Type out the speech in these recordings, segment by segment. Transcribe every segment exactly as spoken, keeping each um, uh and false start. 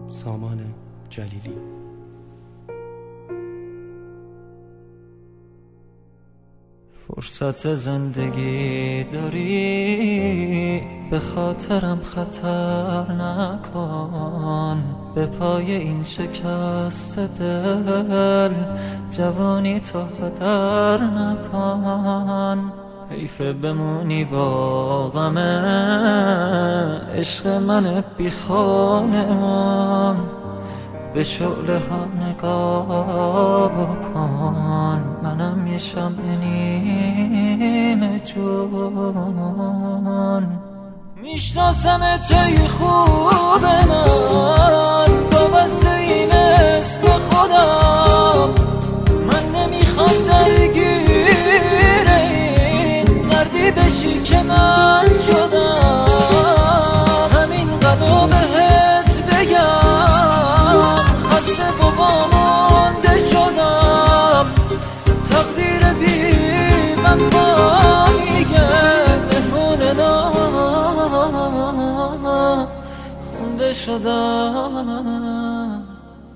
سامان جلیلی. فرصت زندگی داری، به خاطرم خطر نکن. به پای این شکست دل جوانی تو هدر نکن. حیفه بمونی با غم عشق من بی خانمان. به شعله ها نگاه بکن، منم یه شمع نیمه جون. میشناسم توی خوب من، وابسته ای مثل خودم. من نمیخوام درگیر این قردی بشی که من شدم. همین قدر بهت بگم، خسته و وامونده شدم. تقدیر بی من با میگه مهمون نا خونده شدم.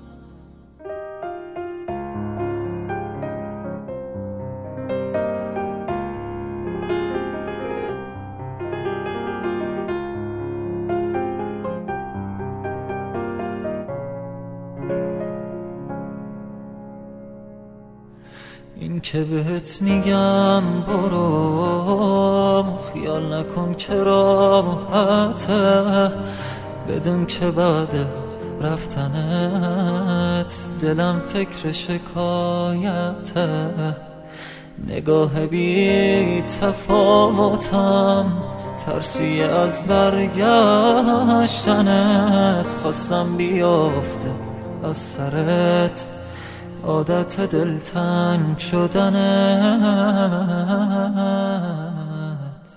این که بهت میگم برو، خیال نکن که راحته. بدون که بعد رفتنت دلم فکر شکایته. نگاه بی تفاوتم، ترسی از برگشتنت. خواستم بیافته از سرت عادت دلتنگ شدنت.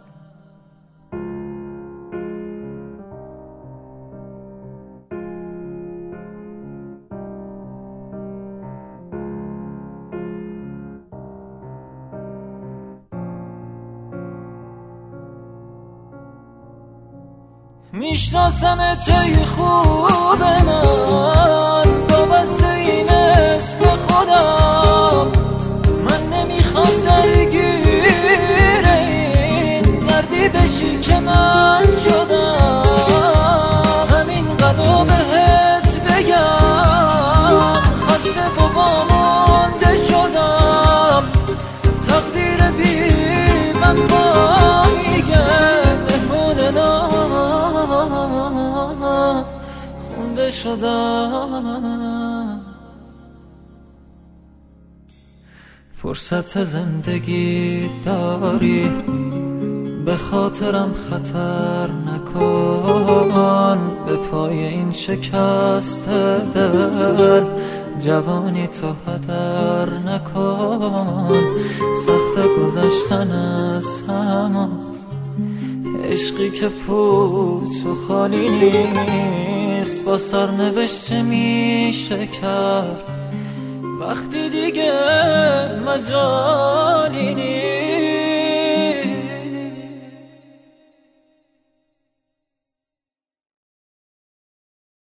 میشناسم توی خوب من، وابسته ای مثل خودم. من نمیخوام درگیر این قردی بشی که من شدم. همین قدر بهت بگم، خسته و وامونده شدم. تقدیر بی من با میگه مهمون نا خونده شدم. فرصت زندگی داری، به خاطرم خطر نکن. به پای این شکست دل جوانی تو هدر نکن. سخت گذشتن از همان عشقی که پوچ و خالی نیست. با سرنوشت چه میشه کرد وقتی دیگه مجالی نیست.